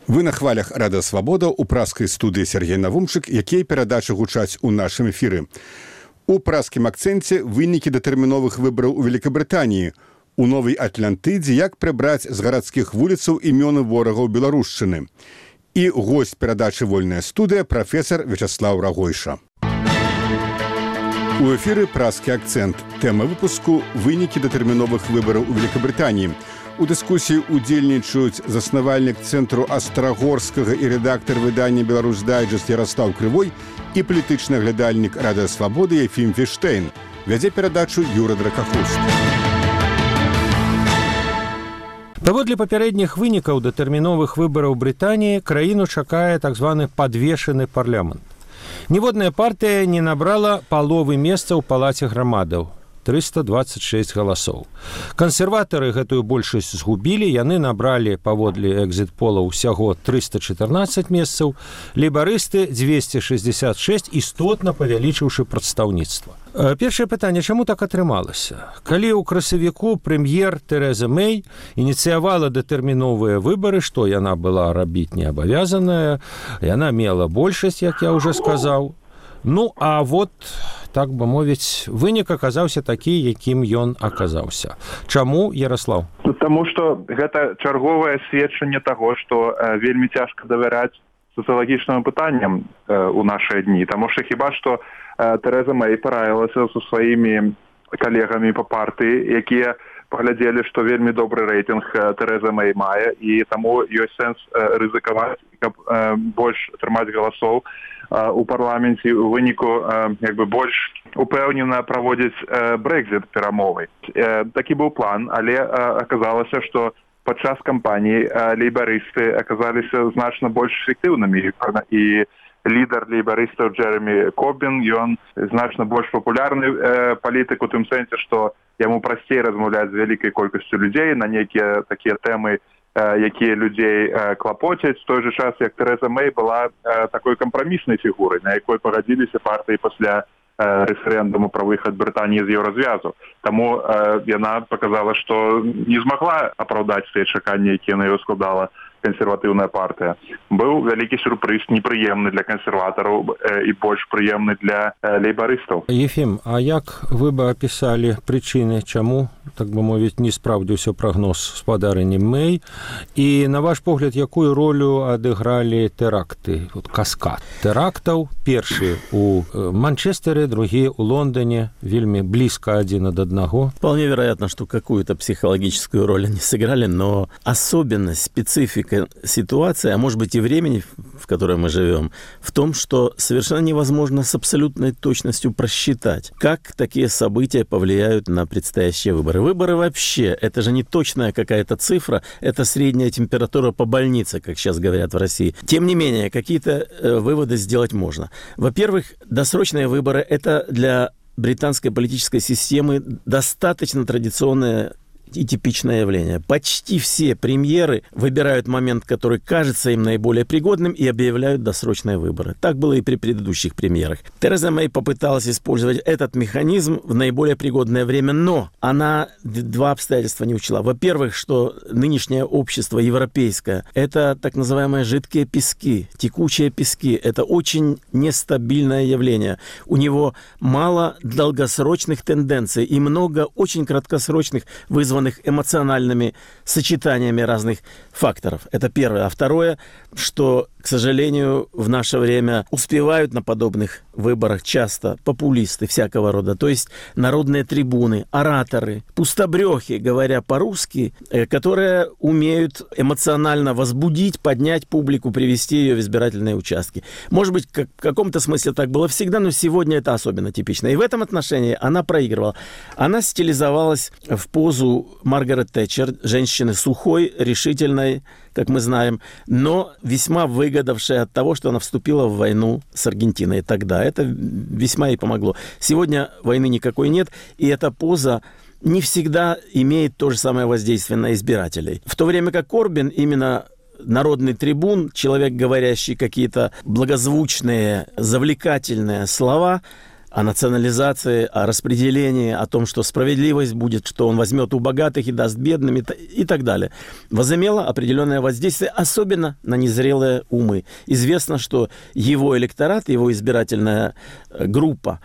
Вы на хвалях Радыё Свабода ў праскай студыі Сергей Навумчык, якія перадачы гучаць у нашым эфіры. У праскім акцэнце вынікі датэрміновых выбараў у Великабрытаніі. У Новай Атлантыдзе як прыбраць з гарадскіх вуліцаў імёны ворагаў беларушчыны. І госць перадачы «Вольная студыя» прафесар Вячаслаў Рагойша. У эфіры праскі акцэнт. Тэма выпуску – вынікі датэрміновых выбараў у Великабрытаніі. У дыскусіі удзельнічаюць заснавальнік Цэнтру Астрагорскага і рэдактар выдання «Беларусь Дайджэст» Яраслаў Крывой і палітычны аглядальнік Радыё Свабоды Ефім Фіштейн. Вядзе перадачу Юра Дракахуст. Паводле папярэдніх вынікаў датэрміновых выбараў Брытаніі краіну чакае так званы падвешаны парламент. Ніводная партыя не набрала паловы месца ў палаце грамадаў. 326 галасоў. Кансерватары гэтую большасць згубілі, яны набралі паводле экзіт-пола ўсяго 314 месцаў, лейбарысты 266, істотна павялічыўшы прадстаўніцтва. Першае пытанне, чаму так атрымалася? Калі ў красавіку прэм'ер Тэрэза Мэй ініцыявала датэрміновыя выбары, што яна была рабіць не абавязаная, яна мела большасць, як я ўжо сказаў. Ну, а вот, так бы мовіць, вынік аказаўся такі, якім ён аказаўся. Чаму, Яраслаў? Таму што гэта чарговае сведчанне таго, што вельмі цяжка давяраць сацыялагічным пытанням у нашыя дні. Таму што хіба што Тэрэза Мэй параілася са сваімі калегамі па партыі, якія паглядзелі, што вельмі добры рэйтынг Тэрэза Мэй мае, і таму ёсць сэнс рызыкаваць, каб больш атрымаць галасоў у парламенце, у выніку больш упэўнена праводзіць брэкзіт перамовы. Такі быў план, але аказалася, што падчас кампаніі лейбарысты аказаліся значна больш эфектыўнымі, і лідар лейбарыстаў Джэрэмі Корбін, ён значна больш папулярны палітык у тым сэнсе, што яму прасцей размаўляць з вялікай колькасцю людзей на нейкія такія тэмы, якія людзей клапоцяць. В той же час, як Тэрэза Мэй была такой кампраміснай фігурай, на якой пагадзіліся партыі пасля рэферэндуму пра выхад Брытаніі з еўразвязу. Таму яна паказала, што не змагла апраўдаць тыя чаканні, якія на ёй складала кансерватыўная партыя. Быў вялікі сюрпрыз, непрыемны для кансерватараў і больш прыемны для лейбарыстаў. Ефім, а як вы бы апісалі прычыны, чаму, так бы мовіць, не спраўдзіўся прагноз спадарыні Мэй? І, на ваш погляд, якую ролю адыгралі тэракты? Каскад тэрактаў, першы у Манчестэры, другі у Лондоне, вельмі близко один от одного. Вполне вероятно, что какую-то психологическую роль они сыграли, но особенность, специфика ситуации, а может быть и времени, в котором мы живем, в том, что совершенно невозможно с абсолютной точностью просчитать, как такие события повлияют на предстоящие выборы. Выборы вообще, это же не точная какая-то цифра, это средняя температура по больнице, как сейчас говорят в России. Тем не менее, какие-то выводы сделать можно. Во-первых, досрочные выборы – это для британской политической системы достаточно традиционное и типичное явление. Почти все премьеры выбирают момент, который кажется им наиболее пригодным, и объявляют досрочные выборы. Так было и при предыдущих премьерах. Тереза Мэй попыталась использовать этот механизм в наиболее пригодное время, но она два обстоятельства не учла. Во-первых, что нынешнее общество европейское – это так называемые жидкие пески, текучие пески. Это очень нестабильное явление. У него мало долгосрочных тенденций и много очень краткосрочных, вызванных эмоциональными сочетаниями разных факторов. Это первое. А второе, что, к сожалению, в наше время успевают на подобных выборах часто популисты всякого рода, то есть народные трибуны, ораторы, пустобрехи, говоря по-русски, которые умеют эмоционально возбудить, поднять публику, привести ее в избирательные участки. Может быть, в каком-то смысле так было всегда, но сегодня это особенно типично. И в этом отношении она проигрывала. Она стилизовалась в позу Маргарет Тэтчер, женщины сухой, решительной, как мы знаем, но весьма выгодавшая от того, что она вступила в войну с Аргентиной тогда. Это весьма ей помогло. Сегодня войны никакой нет, и эта поза не всегда имеет то же самое воздействие на избирателей. В то время как Корбин именно народный трибун, человек, говорящий какие-то благозвучные, завлекательные слова, о национализации, о распределении, о том, что справедливость будет, что он возьмет у богатых и даст бедным и так далее, возымело определенное воздействие, особенно на незрелые умы. Известно, что его электорат, его избирательная группа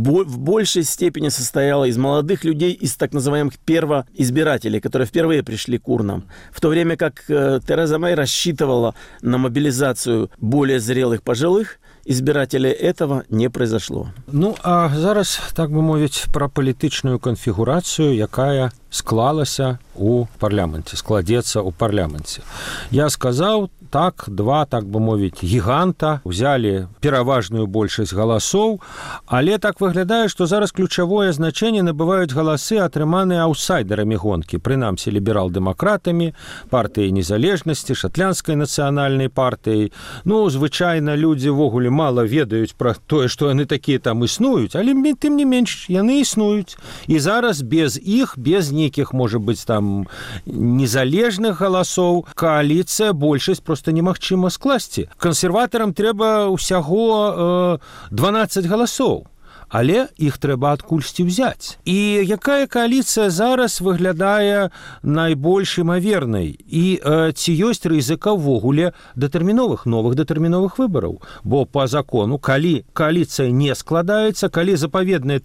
в большей степени состояла из молодых людей, из так называемых первоизбирателей, которые впервые пришли к урнам. В то время как Тереза Мэй рассчитывала на мобилизацию более зрелых пожилых избирателей, этого не произошло. Ну, а зараз, так бы мовіць, пра палітычную канфігурацыю, якая склалася у парламенце, складзецца ў парламенце. Я сказаў, так, два, так бы мовіць, гіганта ўзялі пераважную большасць галасоў, але так выглядае, што зараз ключавое значэнне набываюць галасы, атрыманыя аўтсайдерамі гонкі, прынамсі ліберал-дэмакратамі, партыяй незалежнасці, шатландскай нацыянальнай партыяй. Ну, звычайна людзі ввогуле мала ведаюць пра тое, што яны такія там існуюць, але тым не менш яны існуюць. І зараз без іх, без нейкіх, можа быць, там незалежных галасоў, кааліцыя, большасць просто немагчыма скласці. Кансерватарам трэба ўсяго 12 галасоў. Але іх трэба адкульсьці ўзяць. І якая кааліцыя зараз выглядае найбольш імавернай? І ці ёсць рызыка ўвогуле новых датэрміновых выбараў? Бо па закону, калі кааліцыя не складаецца, калі запаведныя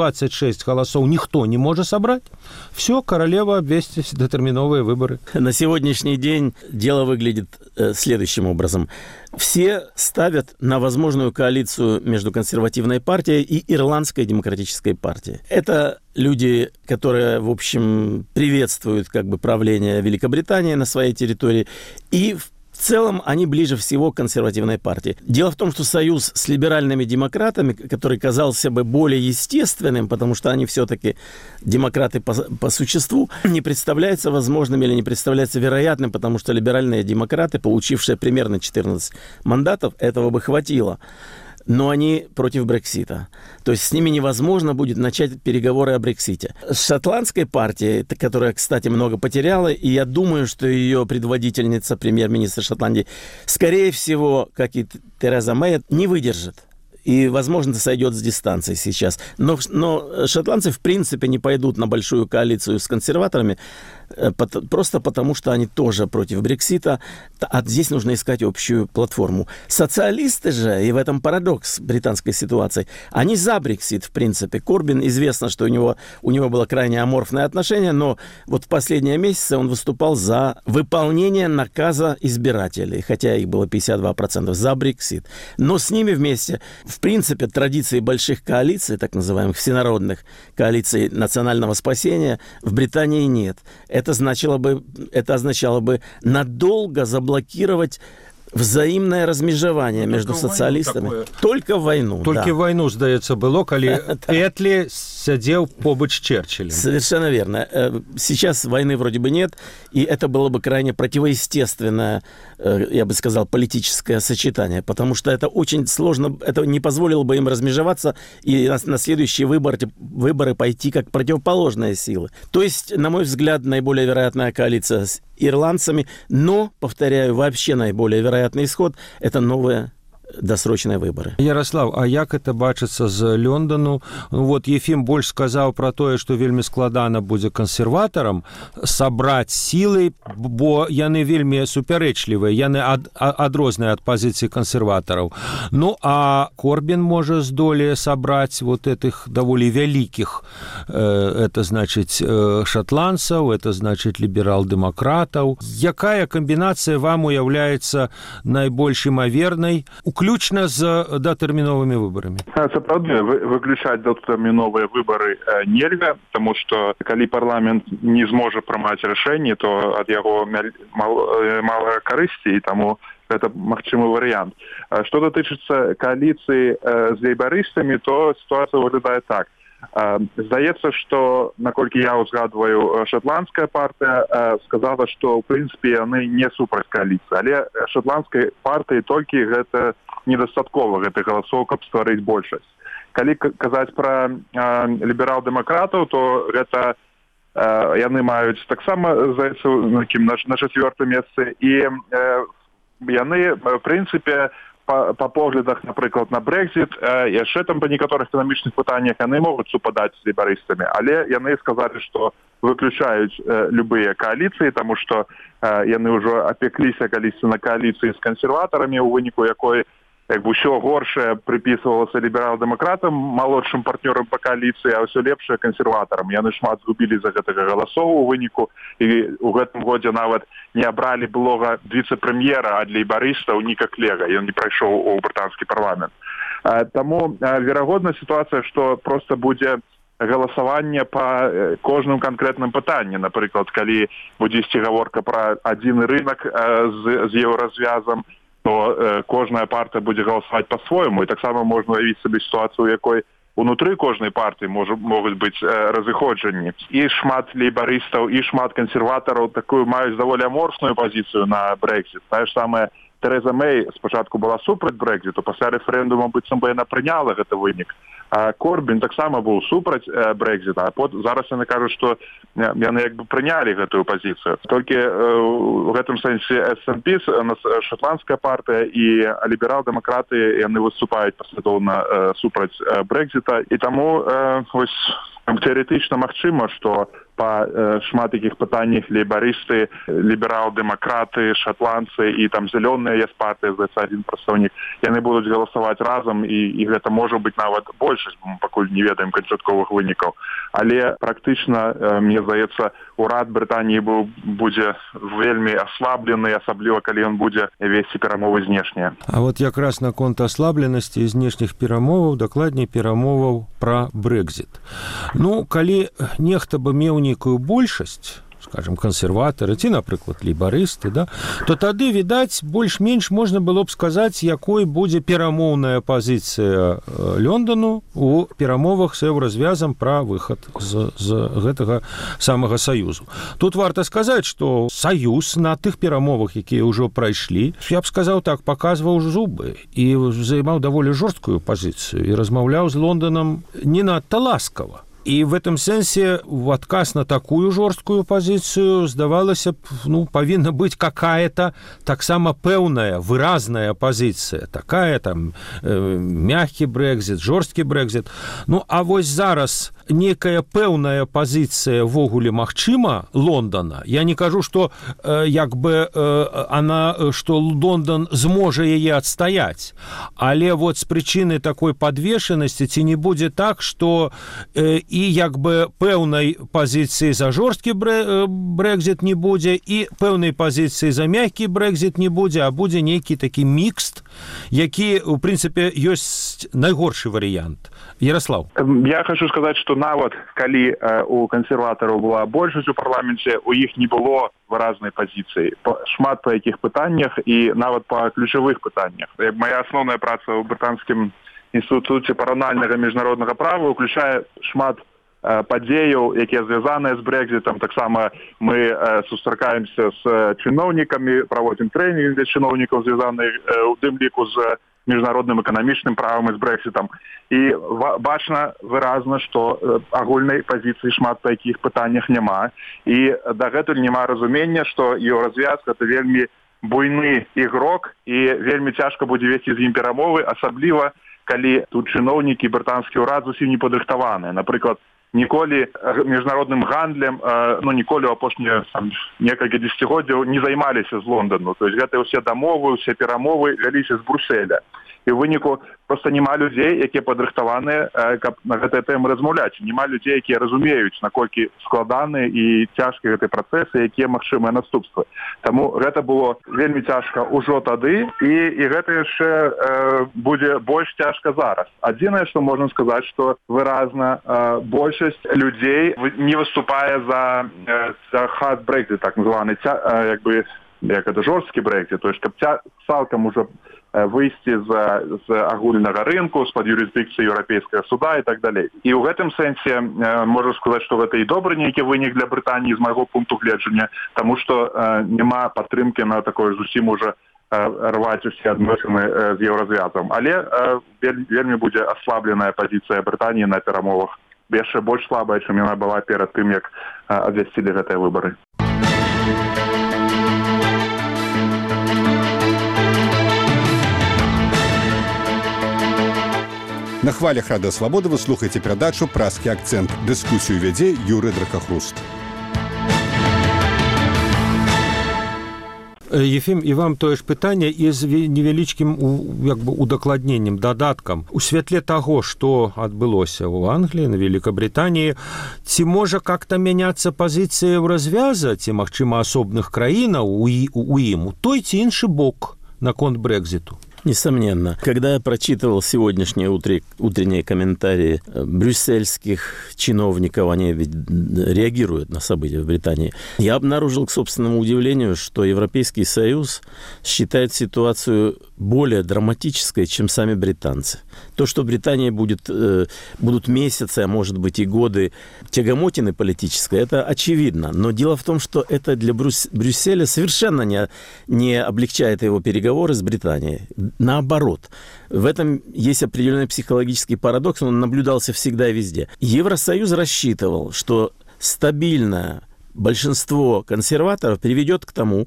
326 галасоў ніхто не можа сабраць, все, королева обвесить датэрміновыя выборы. На сегодняшний день дело выглядит следующим образом. Все ставят на возможную коалицию между консервативной партией и Ирландской демократической партией. Это люди, которые, в общем, приветствуют как бы правление Великобритании на своей территории, и в целом они ближе всего к консервативной партии. Дело в том, что союз с либеральными демократами, который казался бы более естественным, потому что они все-таки демократы по существу, не представляется возможным или не представляется вероятным, потому что либеральные демократы, получившие примерно 14 мандатов, этого бы хватило. Но они против Брексита. То есть с ними невозможно будет начать переговоры о Брексите. С шотландской партией, которая, кстати, много потеряла, и я думаю, что ее предводительница, премьер-министр Шотландии, скорее всего, как и Тереза Мэй, не выдержит. И, возможно, сойдет с дистанции сейчас. Но шотландцы, в принципе, не пойдут на большую коалицию с консерваторами, просто потому, что они тоже против Брексита, а здесь нужно искать общую платформу. Социалисты же, и в этом парадокс британской ситуации, они за Брексит, в принципе. Корбин, известно, что у него было крайне аморфное отношение, но вот в последние месяцы он выступал за выполнение наказа избирателей, хотя их было 52% за Брексит. Но с ними вместе, в принципе, традиции больших коалиций, так называемых всенародных коалиций национального спасения, в Британии нет. Это означало бы надолго заблокировать взаимное размежевание между социалистами. Только в войну. Только в войну, здаецца, было, калі Этли сядзеў побач Черчиллем. Совершенно верно. Сейчас войны вроде бы нет, и это было бы крайне противоестественное, я бы сказал, политическое сочетание, потому что это очень сложно, это не позволило бы им размежеваться и на следующие выборы пойти как противоположные силы. То есть, на мой взгляд, наиболее вероятная коалиция с ирландцами, но, повторяю, вообще наиболее вероятный исход – это новые досрочныя выборы. Ярослав, а як это бачыцца з Лёндану? Вот Ефім больш сказаў пра тое, што вельмі складана будзе кансерватарам сабраць сілы, бо яны вельмі супярэчлівыя, яны адрозныя ад пазіцыі кансерватараў. Ну, а Корбін можа здолее сабраць вот этих даволі вялікіх, это значыць шотландцаў, это значыць ліберал-дэмакратаў. Якая камбінацыя вам уяўляецца найбольш імавернай, уключна з датэрміновымі выбарамі? Сапраўды, выключаць датэрміновыя выбары нельга, таму што калі парламент не зможа прымаць рашэнне, то ад яго мала карысці, і таму гэта магчымы варыянт. Што датычыцца коаліцыі з лейбарыстамі, то сітуацыя выглядае так. Здаецца, што, наколькі я ўзгадваю, шотландская партыя сказала, што, ў прынцыпе, яны не супраць коаліцыі, але шотландскай партыі толькі гэта недастаткова гэтых галасоў, каб стварыць большасць. Калі казаць пра ліберал-дэмакратаў, то гэта яны маюць таксама, здаецца, на чацвёртым месцы, і яны, в прынцыпе, па поглядах, напрыклад, на Brexit, яшчэ там па некаторых эканамічных пытаннях яны могуць супадаць з лейбарыстамі, але яны сказалі, што выключаюць любыя кааліцыі, таму што яны ўжо апекліся калісьці на кааліцыі з кансерватарамі, у выніку якой як бы ўсё горшае прыпісвалася ліберал-дэмакратам, малодшым партнёрам па кааліцыі, а ўсё лепшае кансерватарам. Яны шмат згубілі за гэтага галасоў у выніку, і ў гэтым годзе нават не абралі былога віцэ-прэм'ера ад лейбарыстаў Ніка Клега, ён не прайшоў у брытанскі парламент. Таму верагодна сітуацыя, што проста будзе галасаванне па кожным канкрэтным пытанні. Напрыклад, калі будзе ісці гаворка пра адзіны рынак з еўразвязам, то кожная партыя будзе галасаваць па-свойму, і таксама можна уявіць сабе сітуацыю, у якой унутры кожнай партыі могуць быць разыходжанні. І шмат лейбарыстаў, і шмат кансерватараў такую маюць даволі аморфную пазіцыю на Brexit. Тая ж самая Тэрэза Мэй спачатку была супраць Брекзіту, пасля рэферэндума быццам бы яна прыняла гэты вынік. А Корбін таксама быў супраць Брекзіта, а зараз яны кажуць, што яны як бы прынялі гэтую пазіцыю. Толькі ў гэтым сэнсе СНП, шотландская партыя і ліберал-дэмакраты, яны выступаюць паслядоўна супраць Брекзіта, і таму вось тэарэтычна магчыма, што па шмат якіх пытаннях лейбарысты, ліберал-дэмакраты, шатландцы і там зялёныя есть партыя, здаецца, адзін прадстаўнік, яны будуць галасаваць разам, і гэта можа быць нават большасць, бо мы пакуль не ведаем канчатковых вынікаў. Але практычна, мне здаецца, урад Брытаніі будзе вельмі аслаблены, асабліва калі ён будзе весці перамовы знешнія. А вот якраз наконт аслабленасці знешніх перамоваў, дакладней перамоваў пра Brexit. Ну, калі нехта бы меў нейкую большасць, скажем, кансерватары ці, напрыклад, лейбарысты, да, то тады, відаць, больш-менш можна было б сказаць, якой будзе перамоўная пазіцыя Лёндану у перамовах з еўразвязам пра выхад з гэтага самага саюзу. Тут варта сказаць, што саюз на тых перамовах, якія ўжо прайшлі, я б сказаў так, паказваў зубы і займаў даволі жорсткую пазіцыю і размаўляў з Лонданам не надта ласкава. І в этом сэнсе в адказ на такую жорсткую пазіцыю, здавалася б, павінна быць какая-то таксама пэўная, выразная пазіцыя. Такая там мягкі Brexit, жорсткі Brexit. Ну, а вось зараз некая пэўная пазіцыя ввогуле магчыма Лондона. Я не кажу, што што Лондон зможа яе адстаяць. Але вот з прычыны такой падвешанасці ці не будзе так, што і як бы пэўнай пазіцыі за жорсткі Brexit не будзе, і пэўнай пазіцыі за мяккі Brexit не будзе, а будзе нейкі такі мікст, які, у прынцыпе, ёсць найгоршы варыянт. Ярослав. Я хочу сказаць, што нават калі у кансерватараў была большасць у парламенце, у іх не было выразнай пазіцыі. Шмат па якіх пытаннях і нават па ключавых пытаннях. Моя асноўная праца ў брытанскім інстытуце параўнальнага міжнароднага права ўключае шмат падзеяў, якія звязаныя з Брекзітам. Таксама мы сустракаемся з чыноўнікамі, праводзім трэнінг для чыноўнікаў, звязаных у тым ліку з міжнародным эканамічным правам і з Брексітам. І бачна выразна, што агульнай пазіцыі шмат па якіх пытаннях няма. І дагэтуль няма разумення, што еўразвяз – гэта вельмі буйны ігрок, і вельмі цяжка будзе весці з ім перамовы, асабліва калі тут чыноўнікі брытанскі ўрад зусім не падрыхтаваныя. Напрыклад, ніколі міжнародным гандлем, ніколі ў апошнія некалькі дзесяцігоддзяў не займаліся з Лондану. То есть гэтыя ўсе дамовы, ўсе перамовы вяліся з Брюсселя. І ў выніку проста няма людзей, якія падрыхтаваныя, каб на гэтыя тэмы размаўляць. Няма людзей, якія разумеюць, наколькі складаныя і цяжкія гэтыя працэсы, якія магчымыя наступствы. Таму гэта было вельмі цяжка ўжо тады, і гэта яшчэ будзе больш цяжка зараз. Адзінае, што можна сказаць, што выразна большасць людзей не выступае за hard Brexit, так называны, як это жорсткі Brexit, то есть каб цалкам ужо выйсці з агульнага рынку, з-пад юрысдыкцыі Еўрапейскага суда і так далей. І ў гэтым сэнсе можна сказаць, што гэта і добры нейкі вынік для Брытаніі з майго пункту гледжання, таму што няма падтрымкі на такое зусім уже рваць усе адносіны з еўразвязам. Але вельмі будзе аслабленая пазіцыя Брытаніі на перамовах. Яшчэ больш слабая, чым яна была перад тым, як абвясцілі гэтыя выбары. На хвалях Радыё Свабода вы слухаеце перадачу «Празкі акцэнт». Дыскусію вядзе Юрый Дракахруст. Ефим, і вам тое ж пытанне і з невялічкім удакладненнем, дадаткам. У святле таго, што адбылося ў Англіі, на Великабританіі, ці можа как-то мяняцца пазіцыя ў развяза, ці, магчыма, асобных краінаў у ім, у той ці іншы бок наконт Брекзиту? Несомненно. Когда я прочитывал сегодняшние утренние комментарии брюссельских чиновников, они ведь реагируют на события в Британии, я обнаружил, к собственному удивлению, что Европейский Союз считает ситуацию более драматической, чем сами британцы. То, что в Британии будут месяцы, а может быть и годы тягомотины политической, это очевидно. Но дело в том, что это для Брюсселя совершенно не облегчает его переговоры с Британией. Наоборот, в этом есть определенный психологический парадокс, он наблюдался всегда и везде. Евросоюз рассчитывал, что стабильное большинство консерваторов приведет к тому,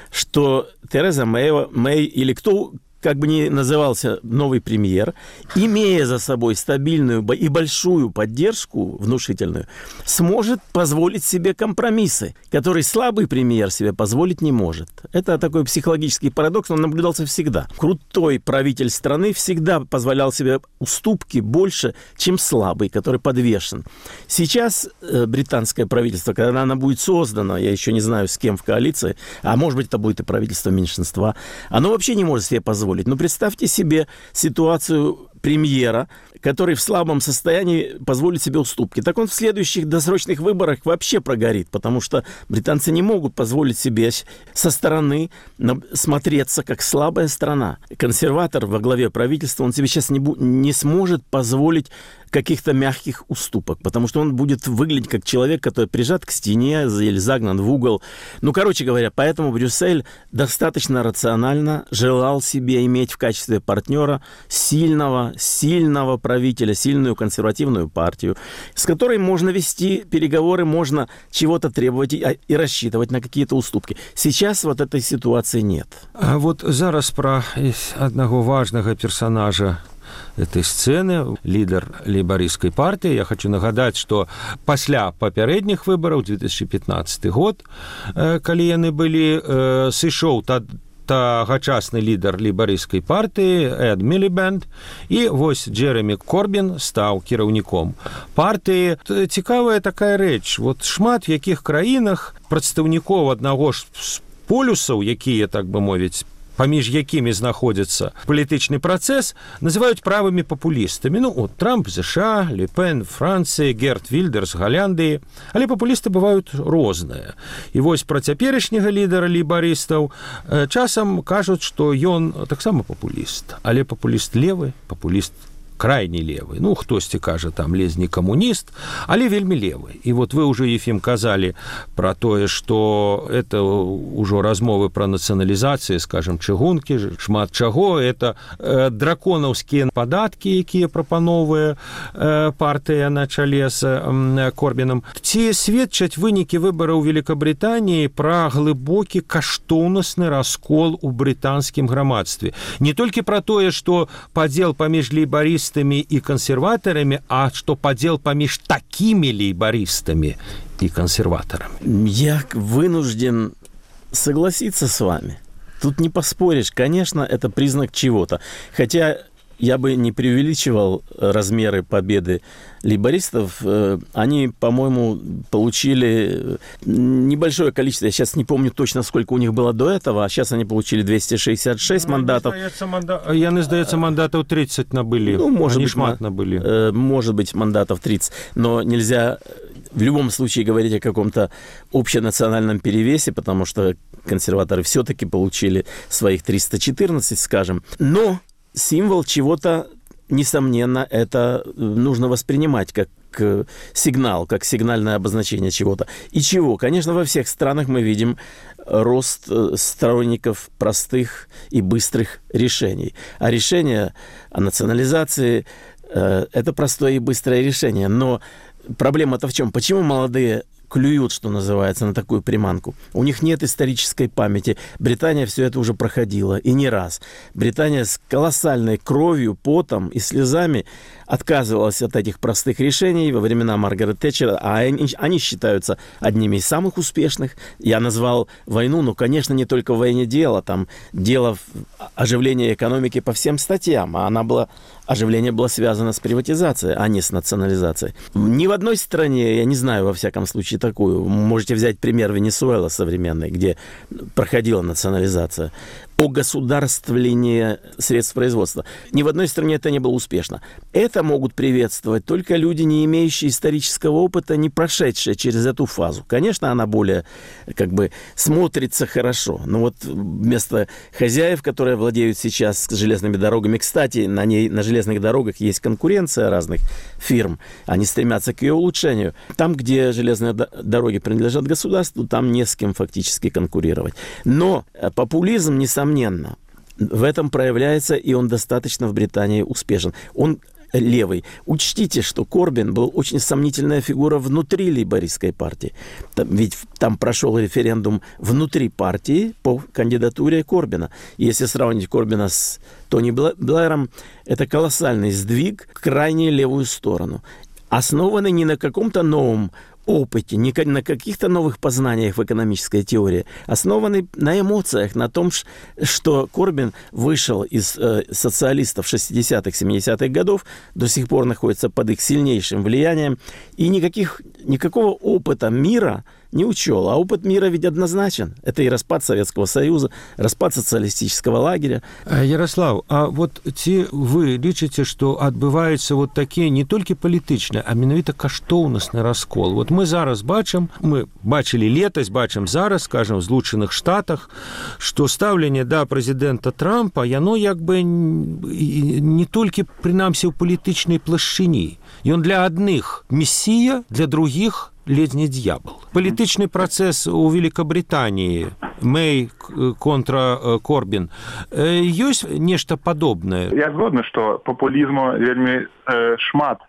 что Тереза Мэй или кто как бы ни назывался новый премьер, имея за собой стабильную и большую поддержку внушительную, сможет позволить себе компромиссы, которые слабый премьер себе позволить не может. Это такой психологический парадокс, он наблюдался всегда. Крутой правитель страны всегда позволял себе уступки больше, чем слабый, который подвешен. Сейчас британское правительство, когда оно будет создано, я еще не знаю, с кем в коалиции, а может быть, это будет и правительство меньшинства, оно вообще не может себе позволить. Но представьте себе ситуацию премьера, который в слабом состоянии позволит себе уступки. Так он в следующих досрочных выборах вообще прогорит, потому что британцы не могут позволить себе со стороны смотреться как слабая страна. Консерватор во главе правительства, он себе сейчас не сможет позволить каких-то мягких уступок, потому что он будет выглядеть как человек, который прижат к стене или загнан в угол. Ну, короче говоря, поэтому Брюссель достаточно рационально желал себе иметь в качестве партнера сильного правителя, сильную консервативную партию, с которой можно вести переговоры, можно чего-то требовать и рассчитывать на какие-то уступки. Сейчас вот этой ситуации нет. А вот зараз про одного важного персонажа этой сцены, лидер лейбарысцкай партии. Я хочу нагадать, что пасля папярэдніх выбораў 2015 год, калі яны былі, сышоў тагачасны лідар лейбарысцкай партыі Эд Мілібэнд, і вось Джеремі Корбін стаў кіраўніком партыі. Цікавая такая рэч. Вот шмат в якіх краінах прадстаўнікоў аднаго з полюсаў, якія, так бы мовіць, паміж якімі знаходзіцца палітычны працэс, называюць правымі папулістамі. Ну, от Трамп з США, Ле Пен Францыі, Герт Вільдерс Галляндыі. Але папулісты бываюць розныя. І вось пра цяперашняга лідара лейбарыстаў часам кажуць, што ён таксама папуліст. Але папуліст левы, папуліст крайне левый. Ну, хтосьці кажа, там, лезні камуніст, але вельмі левый. І вот вы уже, Ефим, казали про тое, что это ўжо размовы про нацыяналізацыі, скажем, чыгункі, шмат чаго. Это драконаўскія падаткі, якія прапановвае партыя на чале з Корбінам. Ці сведчаць вынікі выбараў Великабритании про глыбокі каштоўнасны раскол у брытанскім грамадстве. Не толькі про тое, что падзел паміж лейбарыстамі и консерваторами, а что подел помеж такими лейбористами и консерваторами. Я вынужден согласиться с вами. Тут не поспоришь. Конечно, это признак чего-то. Хотя я бы не преувеличивал размеры победы лейбористов. Они, по-моему, получили небольшое количество. Я сейчас не помню точно, сколько у них было до этого, а сейчас они получили 266 мандатов. Яны, здаецца, мандатов 30 набыли. Ну, может быть, шмат набыли. Может быть, мандатов 30. Но нельзя в любом случае говорить о каком-то общенациональном перевесе, потому что консерваторы все-таки получили своих 314, скажем. Но символ чего-то, несомненно, это нужно воспринимать как сигнал, как сигнальное обозначение чего-то. И чего? Конечно, во всех странах мы видим рост сторонников простых и быстрых решений. А решение о национализации – это простое и быстрое решение. Но проблема-то в чем? Почему молодые клюют, что называется, на такую приманку? У них нет исторической памяти. Британия все это уже проходила, и не раз. Британия с колоссальной кровью, потом и слезами отказывалась от этих простых решений во времена Маргарет Тэтчера, а они считаются одними из самых успешных. Я назвал войну, но, конечно, не только в войне дело. Там дело в оживлении экономики по всем статьям, а оживление было связано с приватизацией, а не с национализацией. Ни в одной стране, я не знаю, во всяком случае, такую. Можете взять пример Венесуэлы современной, где проходила национализация. Огосударствление средств производства. Ни в одной стране это не было успешно. Это могут приветствовать только люди, не имеющие исторического опыта, не прошедшие через эту фазу. Конечно, она более, смотрится хорошо. Но вот вместо хозяев, которые владеют сейчас железными дорогами, кстати, на железных дорогах есть конкуренция разных фирм. Они стремятся к ее улучшению. Там, где железные дороги принадлежат государству, там не с кем фактически конкурировать. Но популизм, несомненно, в этом проявляется, и он достаточно в Британии успешен. Он левый. Учтите, что Корбин был очень сомнительная фигура внутри лейбористской партии. Ведь там прошел референдум внутри партии по кандидатуре Корбина. Если сравнить Корбина с Тони Блэром, это колоссальный сдвиг в крайне левую сторону. Основанный не на каком-то новом опыте, не на каких-то новых познаниях в экономической теории, основанный на эмоциях, на том, что Корбин вышел из социалистов 60-х, 70-х годов, до сих пор находится под их сильнейшим влиянием, и никакого опыта мира не учел. А опыт мира ведь однозначен. Это и распад Советского Союза, распад социалистического лагеря. Ярослав, а вот вы лічыце, што адбываецца вот такія не толькі палітычныя, а менавіта каштоўнасны раскол. Вот мы зараз мы бачылі летась, бачым зараз, скажем, в Злучаных Штатах, што стаўленне да прэзідэнта Трампа, яно не толькі, прынамсі, ў палітычнай плашчыні. Ён для адных месія, для других ледзь не д'ябал. Палітычны працэс у Великабритании, Мэй конtra Корбін, ёсць нешта падобнае? Я згодны, што папулізму вельмі шмат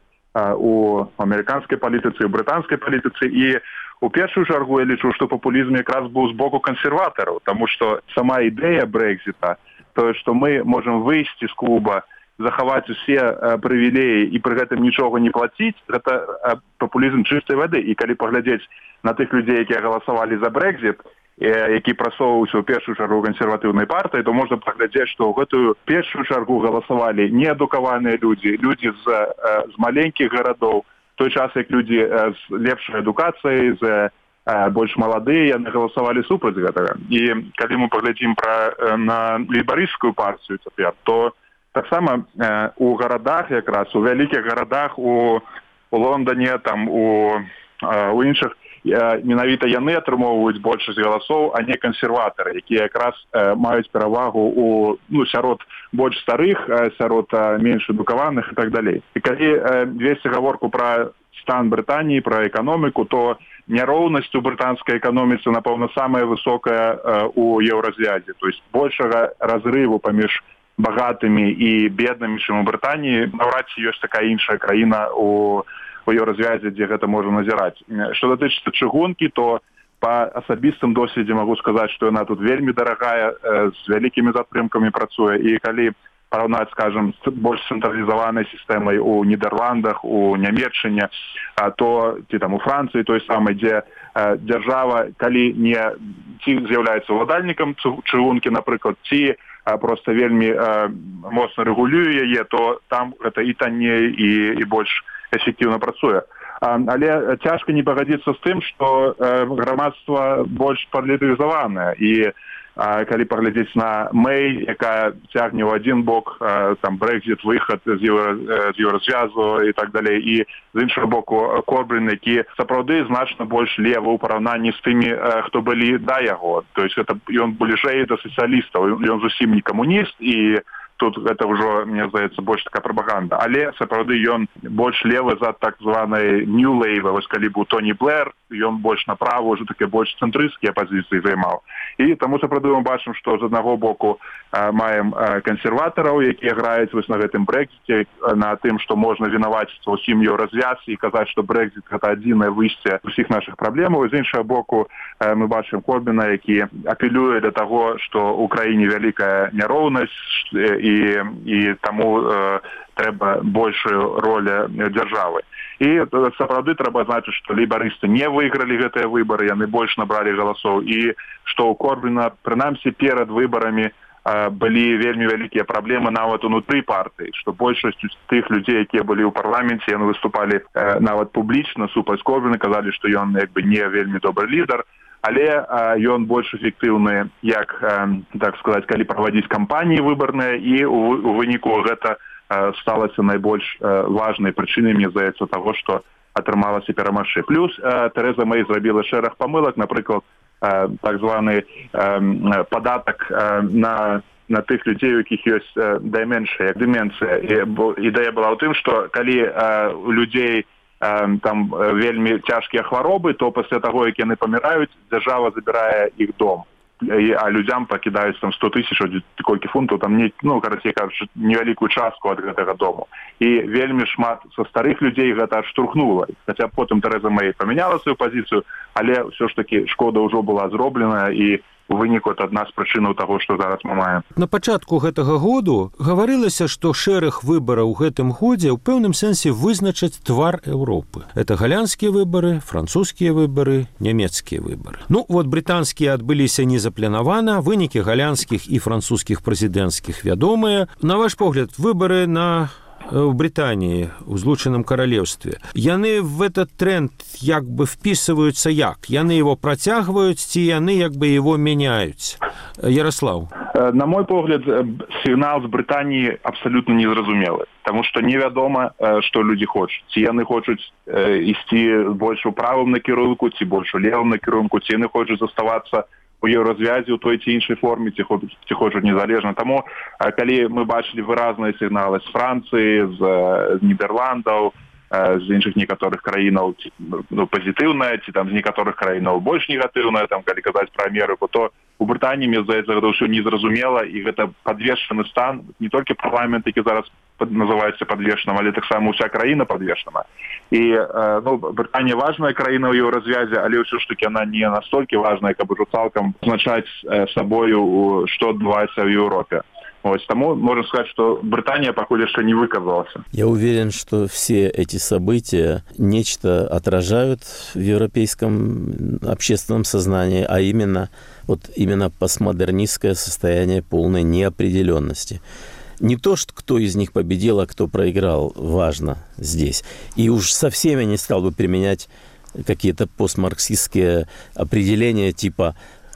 у амерыканскай палітыцы, у брытанскай палітыцы, і у першую чаргу я лічу, што папулізм якраз быў з боку кансерватараў, таму што сама ідэя Брэкзіта, тое, што мы можам выйсці з клуба, захаваць усе прывілеі і пры гэтым нічога не плаціць, гэта папулізм чыстай вады. І калі паглядзець на тых людзей, якія галасавалі за Брэкзіт, які прасоўваўся ў першую чаргу кансерватыўнай партыі, то можна паглядзець, што ў гэтую першую чаргу галасавалі неадукаваныя людзі з маленькіх гарадоў, в той час, як людзі з лепшай адукацыяй, больш маладыя, яны галасавалі супраць гэтага. І калі мы паглядзім на лейбарысцкую партыю цяпер, то таксама у гарадах, якраз у вялікіх гарадах, у Лондоне, там у іншых, менавіта яны атрымоўваюць большасць галасоў, а не кансерватары, якія якраз маюць перавагу сярод больш старых, сярод менш адукаваных і так далей. І калі весці гаворку пра стан Брытаніі, пра эканоміку, то няроўнасць у брытанскай эканоміцы, напэўна, самая высокая у еўраз'ядзе. То есть большага разрыву паміж багатымі і беднымі, чым у Брытаніі, наўрад ці ёсць такая іншая краіна у еўраз'ядзе, дзе гэта можна назіраць. Што датычыцца чыгункі, то па асабістым досведзе магу сказаць, што яна тут вельмі дарагая, з вялікімі затрымкамі працуе, і калі параўнаць, скажем, з больш цэнтралізаванай сістэмай у Нідерландах, у Нямецчыне, то ці там у Францыі той самай, дзе дзяржава, калі не ці з'яўляецца ўладальнікам чыгункі, напрыклад, ці просто вельмі моцна рэгулюе яе, то там гэта і танней, і больш эфектыўна працуе. Але цяжка не пагадзіцца з тым, што грамадства больш палітызаванае. І калі паглядзець на Мэй, якая цягне ў адзін бок, там Брэкзіт, выхад з еўразвязу і так далей, і з іншага боку Корбін, які сапраўды значна больш левы ў параўнанні з тымі, хто былі да яго. То есть ён бліжэй да сацыялістаў, ён зусім не камуніст, і тут гэта ўжо, мне здаецца, больш такая прапаганда. Але сапраўды ён больш левы за так званай New Labour. Вось калі быў Тоні Блэр, ён больш направо, уже такія больш цэнтрысцкія пазіцыі займаў. І таму сапраўды мы бачым, што з аднаго боку маем кансерватараў, якія граюць вось на гэтым брэкзіце, на тым, што можна вінаваціцца ўсім еўразвязцы і казаць, што брэкзіт гэта адзінае выйсце ўсіх нашых праблемаў. І з іншага боку мы бачым Корбіна, які апелюе да таго, што ў краіне вялікая няроўнасць і таму трэба большую ролю дзяржавы. І сапраўды трэба значыць, што лейбарысты не выйгралі гэтыя выбары, яны больш набралі галасоў, і што ў Корбіна, прынамсі перад выбарамі, былі вельмі вялікія праблемы нават унутры партыі, што большасць тых людзей, якія былі ў парламенце, яны выступалі нават публічна супраць Корбіна, казалі, што ён як бы не вельмі добры лідар, але ён больш эфектыўны, як, так сказаць, калі правадзіць кампаніі выбарныя, і у выніку гэта сталася найбольш важнай прычынай, мне здаецца, таго, што атрымалася перамагчы. Плюс Тэрэза Мэй зрабіла шэраг памылак, напрыклад, так званы падатак на тых людзей, у якіх ёсць деменцыя. Ідэя была ў тым, што калі у людзей там вельмі цяжкія хваробы, то пасля таго, як яны паміраюць, дзяржава забірае іх дом. А людзям пакідаюць там 100 тысяч, колькі фунтаў, там, карацей кажучы, невялікую частку ад гэтага дому. І вельмі шмат са старых людзей гэта адштурхнула. Хаця потым Тэрэза Мэй памяняла сваю пазіцыю, але ўсё ж такі шкода ўжо была зроблена, і у выніку это адна з прычынаў таго, што зараз мы маем. На пачатку гэтага году гаварылася, што шэраг выбараў у гэтым годзе ў пэўным сэнсе вызначаць твар Еўропы. Это галандскія выбары, французскія выбары, нямецкія выбары. Вот брытанскія адбыліся незапланавана, вынікі галандскіх і французскіх прэзідэнцкіх вядомыя. На ваш погляд, выбары в Британии, в Злучаном Королевстве, яны в этот тренд як бы вписываются як? Яны его протягивают, ці яны як бы его меняют? Ярослав. На мой погляд, сигнал з Британии абсолютно незразумелы, потому что невядома, что люди хочуць. Ці яны хочуць ісці больш у правым накірунку, ці больш у левым накірунку, ці яны хочуць заставацца у еўразвязі ў той ці іншай форме, ці хочуць незалежна. Таму, калі мы бачылі выразныя сігналы з Францыі, з Нідерландаў, з іншых некаторых краінаў пазітыўная, ці там з некаторых краінаў больш негатыўная, там, калі казаць пра Амерыку, то у Брытаніі, мне здаецца, гэта ўсё незразумела, і гэта падвешаны стан, не толькі парламент, які зараз называецца падвешаным, але таксама ўся краіна падвешана. І Брытанія важная краіна ў еўразвязе, але ўсё ж таки она не настолькі важная, каб ужо цалкам азначаць сабою, што адбываецца ў Еўропе. Тому можно сказать, что Британия пока еще не выказалась. Я уверен, что все эти события нечто отражают в европейском общественном сознании, а именно постмодернистское состояние полной неопределенности. Не то, что кто из них победил, а кто проиграл, важно здесь. И уж со всеми не стал бы применять какие-то постмарксистские определения типа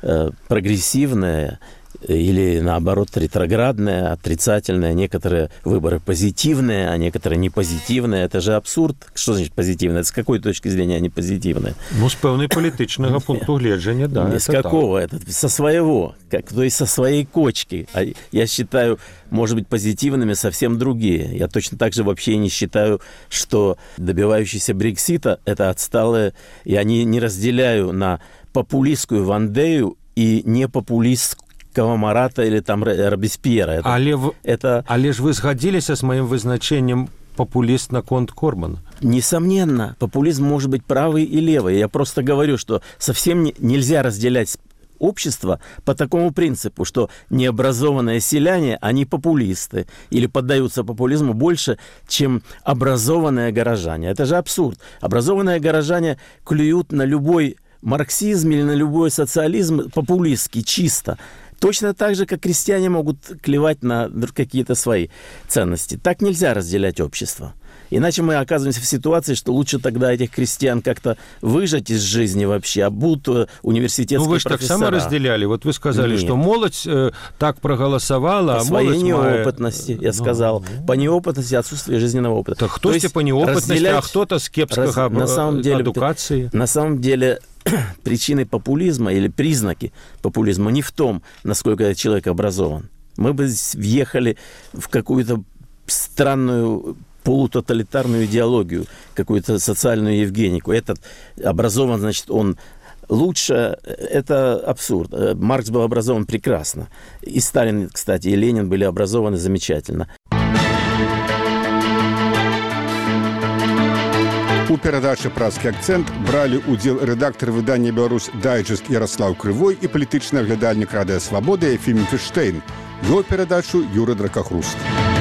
прогрессивное или, наоборот, ретроградное, отрицательное, некоторые выборы позитивные, а некоторые не позитивные. Это же абсурд. Что значит позитивное? Это с какой точки зрения они позитивные? С пэўнай палітычнага пункту гледжання, да. Не с какого? Это со своего, то есть со своей кочки. А я считаю, может быть, позитивными совсем другие. Я точно так же вообще не считаю, что добивающиеся Брексита – это отсталые. Я не разделяю на популистскую Вандею и не популистскую Марата или там Робеспьера. Але ж вы згадзіліся с моим вызначением популист на конт Корбана. Несомненно, популизм может быть правый и левый. Я просто говорю, что совсем нельзя разделять общество по такому принципу, что необразованные селяне, они популисты или поддаются популизму больше, чем образованные горожане. Это же абсурд. Образованные горожане клюют на любой марксизм или на любой социализм популистский, чисто. Точно так же, как крестьяне могут клевать на какие-то свои ценности. Так нельзя разделять общество. Иначе мы оказываемся в ситуации, что лучше тогда этих крестьян как-то выжать из жизни вообще, а будут университетские профессора. Вы же так само разделяли. Вот вы сказали, что молодь так проголосовала, по своей неопытности, я сказал. По неопытности, отсутствие жизненного опыта. Так кто-то по неопытности, а кто-то с кепской эдукацией. На самом деле причины популизма или признаки популизма не в том, насколько этот человек образован. Мы бы въехали в какую-то странную полутоталитарную идеологию, какую-то социальную Евгенику. Этот образован, значит, он лучше. Это абсурд. Маркс был образован прекрасно. И Сталин, кстати, и Ленин были образованы замечательно. У перадачы «Празкі акцэнт» бралі ўдзел рэдактар выдання «Беларусь Дайджэст» Ярослаў Крывой і палітычны аглядальнік радыё «Свабода» Ефім Фіштейн. Вёў перадачу Юрый Дракахруст.